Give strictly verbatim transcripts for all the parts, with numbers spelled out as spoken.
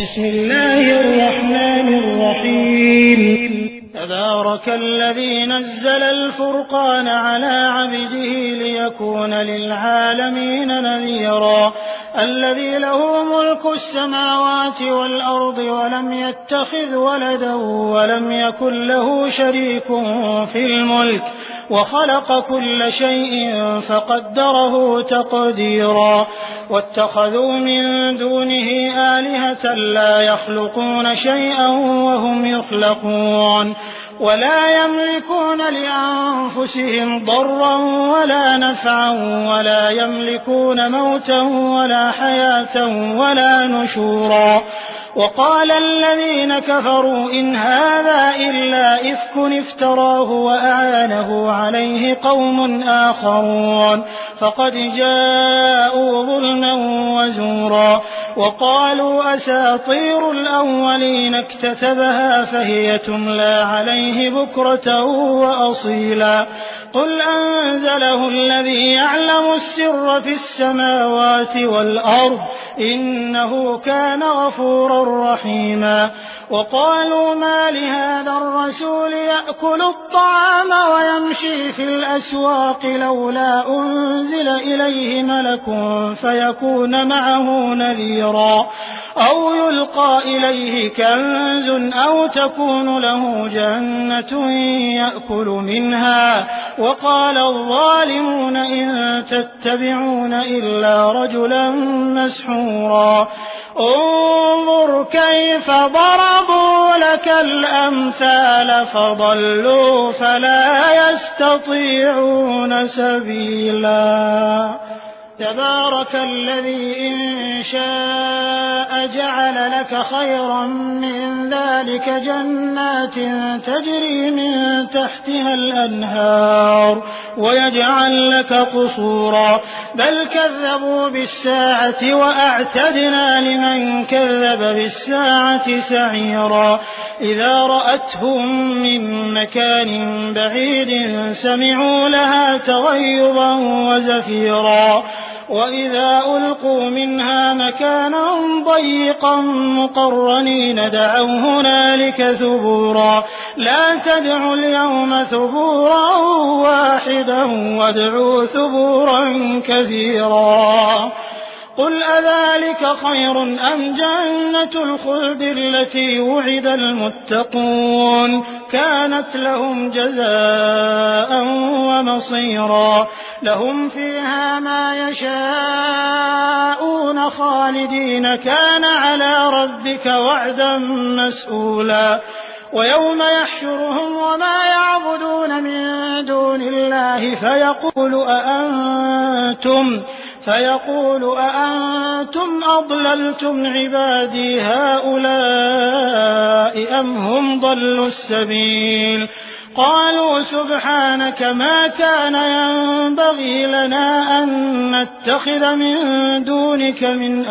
بسم الله الرحمن الرحيم تبارك الذي نزل الفرقان على عبده ليكون للعالمين نذيرا الذي له ملك السماوات والأرض ولم يتخذ ولدا ولم يكن له شريك في الملك وخلق كل شيء فقدره تقديرا واتخذوا من دونه آلهة لا يخلقون شيئا وهم يخلقون ولا يملكون لأنفسهم ضرا ولا نفعا ولا يملكون موتا ولا حياة ولا نشورا وقال الذين كفروا إن هذا إلا إفك افتراه وأعانه عليه قوم آخرون فقد جاءوا ظلما وزورا وقالوا أساطير الأولين اكتتبها فهي تملى عليه بكرة وأصيلا قل أنزله الذي يعلم السر في السماوات والأرض إنه كان غفورا رحيما وقالوا ما لهذا الرسول يأكل الطعام ويمشي في الأسواق لولا أنزل إليه ملك فيكون معه نذيرا أو يلقى إليه كنز أو تكون له جنة يأكل منها وقال الظالمون إن تتبعون إلا رجلا مسحورا انظر كيف ضربوا لك الأمثال فضلوا فلا يستطيعون سبيلا تبارك الذي إن شاء جعل لك خيرا من ذلك جنات تجري من تحتها الأنهار ويجعل لك قصورا بل كذبوا بالساعة وأعتدنا لمن كذب بالساعة سعيرا إذا رأتهم من مكان بعيد سمعوا لها تغيظا وزفيرا وإذا ألقوا منها مكانا ضيقا مقرنين دعوا هنالك ثبورا لا تدعوا اليوم ثبورا واحدا وادعوا ثبورا كثيرا قل أذلك خير أم جنة الخلد التي وعد المتقون كانت لهم جزاء ومصيرا لهم فيها ما يشاءون خالدين كان على ربك وعدا مسئولا ويوم يحشرهم وما يعبدون من دون الله فيقول أأنتم فيقول أأنتم أضللتم عبادي هؤلاء أم هم ضلوا السبيل قالوا سبحانك ما كان ينبغي لنا أن نتخذ من دونك من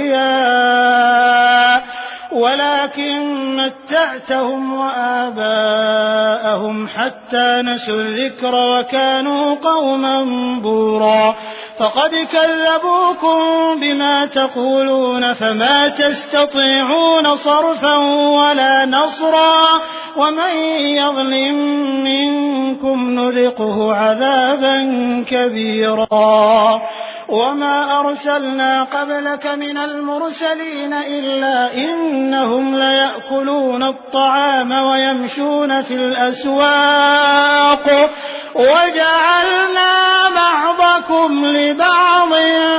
أولياء ولكن متعتهم وآباءهم حتى نسوا الذكر وكانوا قوما بورا فقد كذبوكم بما تقولون فما تستطيعون صرفا ولا نصرا ومن يظلم منكم نذقه عذابا كبيرا وما أرسلنا قبلك من المرسلين إلا إنهم ليأكلون الطعام ويمشون في الأسواق وجعلنا بعضكم لبعض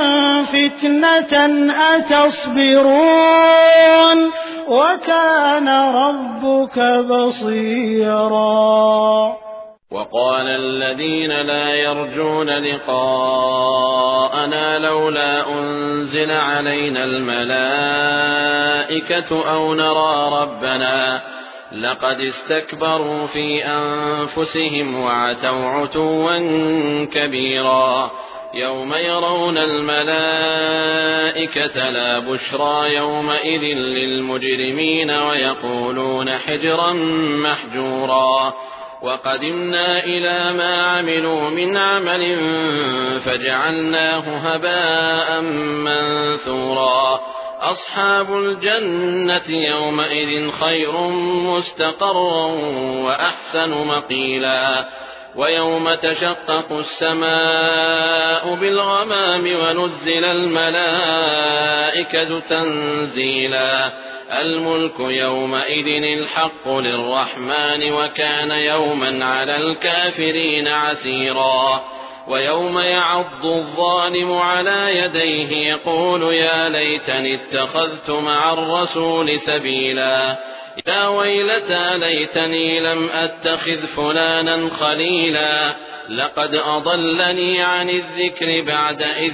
فتنة أتصبرون وكان ربك بصيرا وقال الذين لا يرجون لقاءنا لولا أنزل علينا الملائكة أو نرى ربنا لقد استكبروا في أنفسهم وعتوا عتوا كبيرا يوم يرون الملائكة لا بشرى يومئذ للمجرمين ويقولون حجرا محجورا وقدمنا إلى ما عملوا من عمل فجعلناه هباء منثورا أصحاب الجنة يومئذ خير مستقرا وأحسن مقيلا ويوم تشقق السماء بالغمام ونزل الملائكة تنزيلا الملك يومئذ الحق للرحمن وكان يوما على الكافرين عسيرا ويوم يعض الظالم على يديه يقول يا ليتني اتخذت مع الرسول سبيلا يا ويلتى ليتني لم أتخذ فلانا خليلا لقد أضلني عن الذكر بعد إذ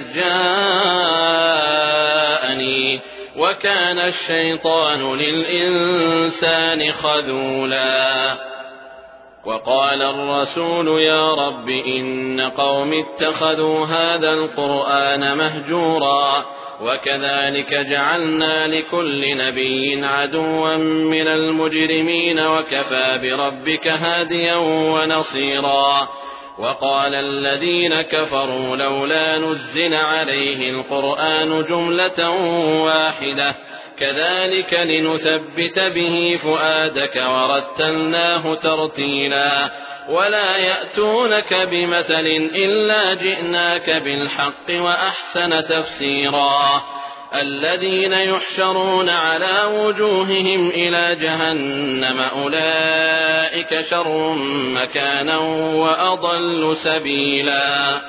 جاءني وكان الشيطان للإنسان خذولا وقال الرسول يا رب إن قوم اتخذوا هذا القرآن مهجورا وكذلك جعلنا لكل نبي عدوا من المجرمين وكفى بربك هاديا ونصيرا وقال الذين كفروا لولا نزل عليه القرآن جملة واحدة كذلك لنثبت به فؤادك ورتلناه ترتيلا ولا يأتونك بمثل إلا جئناك بالحق وأحسن تفسيرا الذين يحشرون على وجوههم إلى جهنم أولئك شر مكانا وأضل سبيلا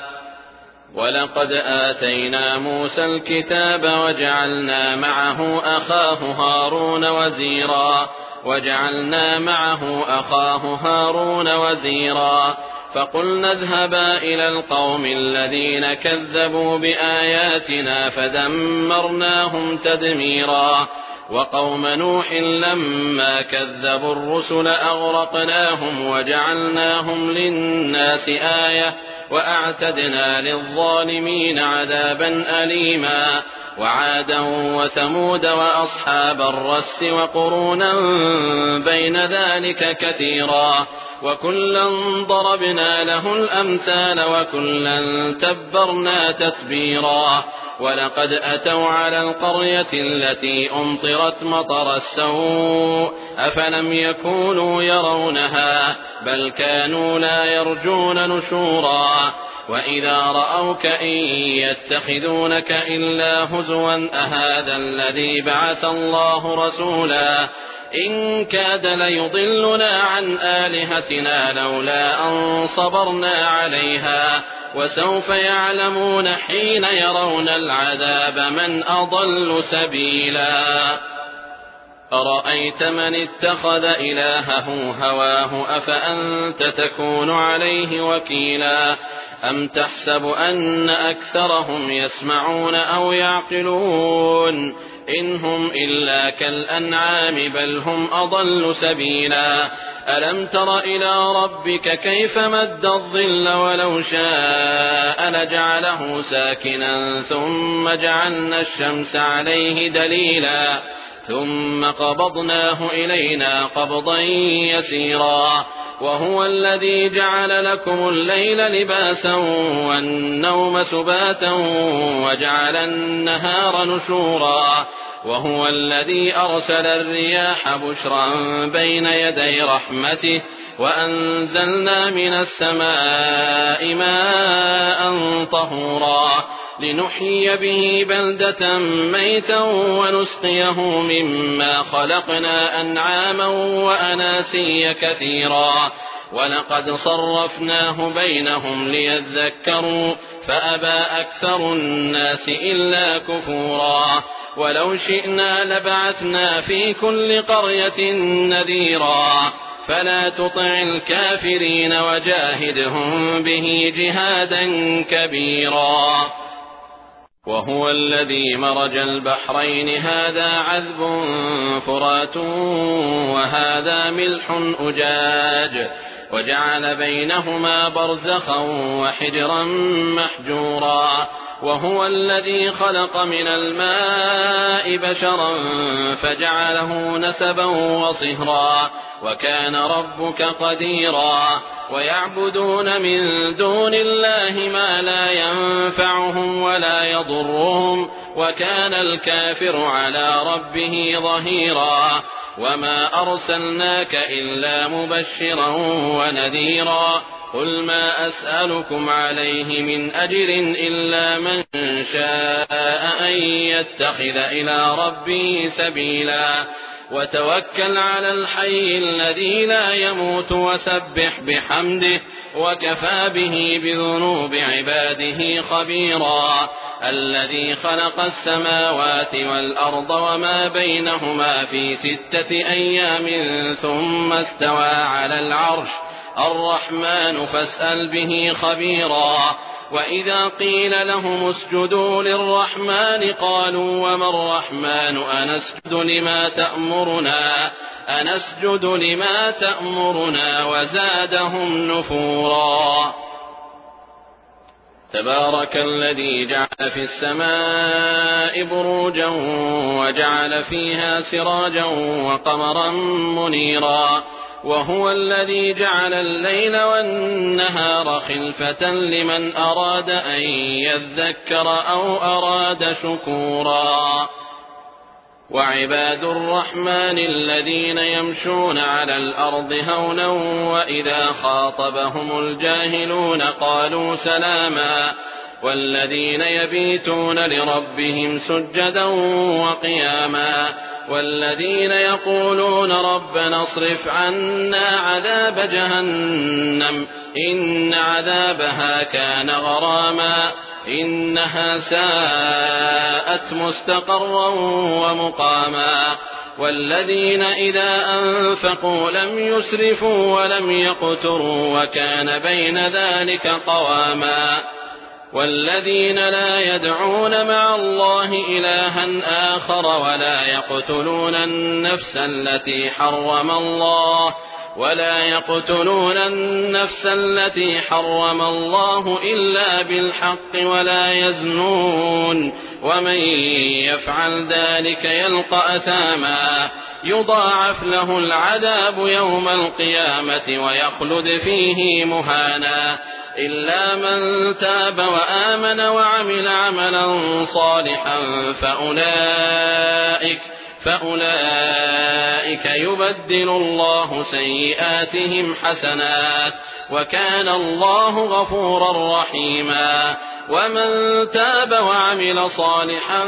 ولقد آتينا موسى الكتاب وجعلنا معه أخاه هارون وزيرا وجعلنا معه أخاه هارون وزيرا فقلنا اذهبا إلى القوم الذين كذبوا بآياتنا فدمرناهم تدميرا وقوم نوح لما كذبوا الرسل أغرقناهم وجعلناهم للناس آية وأعتدنا للظالمين عذابا أليما وعادا وثمود وأصحاب الرس وقرونا بين ذلك كثيرا وكلا ضربنا له الأمثال وكلا تبرنا تتبيرا ولقد أتوا على القرية التي أمطرت مطر السوء أفلم يكونوا يرونها بل كانوا لا يرجون نشورا وإذا رأوك إن يتخذونك إلا هزوا أهذا الذي بعث الله رسولا إن كاد ليضلنا عن آلهتنا لولا أن صبرنا عليها وسوف يعلمون حين يرون العذاب من أضل سبيلا أرأيت من اتخذ إلهه هواه أفأنت تكون عليه وكيلا أم تحسب أن أكثرهم يسمعون أو يعقلون إن هم إلا كالأنعام بل هم أضل سبيلا ألم تر إلى ربك كيف مد الظل ولو شاء لجعله ساكنا ثم جعلنا الشمس عليه دليلا ثم قبضناه إلينا قبضا يسيرا وهو الذي جعل لكم الليل لباسا والنوم سباتا وجعل النهار نشورا وهو الذي أرسل الرياح بشرا بين يدي رحمته وأنزلنا من السماء ماء طهورا لنحيي به بلدة ميتا ونسقيه مما خلقنا أنعاما وأناسيا كثيرا ولقد صرفناه بينهم ليذكروا فأبى أكثر الناس إلا كفورا ولو شئنا لبعثنا في كل قرية نذيرا فلا تطع الكافرين وجاهدهم به جهادا كبيرا وهو الذي مرج البحرين هذا عذب فرات وهذا ملح أجاج وجعل بينهما برزخا وحجرا محجورا وهو الذي خلق من الماء بشرا فجعله نسبا وصهرا وكان ربك قديرا ويعبدون من دون الله ما لا ينفعهم ولا يضرهم وكان الكافر على ربه ظهيرا وما أرسلناك إلا مبشرا ونذيرا قل ما أسألكم عليه من أجر إلا من شاء أن يتخذ إلى ربه سبيلا وتوكل على الحي الذي لا يموت وسبح بحمده وكفى به بذنوب عباده خبيرا الذي خلق السماوات والأرض وما بينهما في ستة أيام ثم استوى على العرش الرحمن فاسأل به خبيرا وإذا قيل لهم اسجدوا للرحمن قالوا وما الرحمن أنسجد لما تأمرنا أنسجد لما تأمرنا وزادهم نفورا تبارك الذي جعل في السماء بروجا وجعل فيها سراجا وقمرا منيرا وهو الذي جعل الليل والنهار خلفة لمن أراد أن يذكر أو أراد شكورا وعباد الرحمن الذين يمشون على الأرض هونا وإذا خاطبهم الجاهلون قالوا سلاما والذين يبيتون لربهم سجدا وقياما والذين يقولون ربنا اصرف عنا عذاب جهنم إن عذابها كان غراما إنها ساءت مستقرا ومقاما والذين إذا أنفقوا لم يسرفوا ولم يقتروا وكان بين ذلك قواما والذين لا يدعون مع الله إلها آخر ولا يقتلون النفس التي حرم الله ولا يقتلون النفس التي حرم الله إلا بالحق ولا يزنون ومن يفعل ذلك يلقى أثاما يضاعف له العذاب يوم القيامة ويخلد فيه مهانا إلا من تاب وآمن وعمل عملا صالحا فأولئك فأولئك يبدل الله سيئاتهم حسنات وكان الله غفورا رحيما ومن تاب وعمل صالحا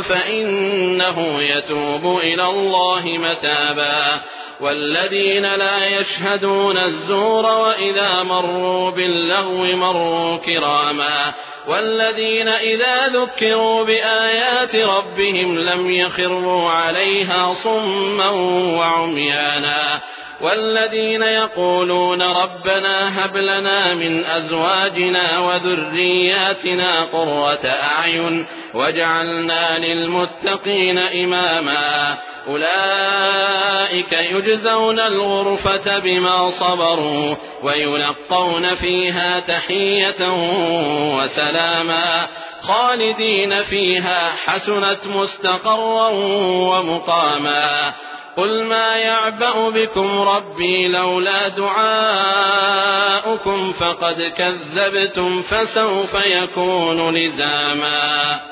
فإنه يتوب إلى الله متابا والذين لا يشهدون الزور وإذا مروا باللغو مروا كراما والذين إذا ذكروا بآيات ربهم لم يخروا عليها صما وعميانا والذين يقولون ربنا هب لنا من أزواجنا وذرياتنا قرة أعين واجعلنا للمتقين إماما أولئك يجزون الغرفة بما صبروا ويلقون فيها تحية وسلاما خالدين فيها حسنت مستقرا ومقاما قل ما يعبأ بكم ربي لولا دعاؤكم فقد كذبتم فسوف يكون لزاما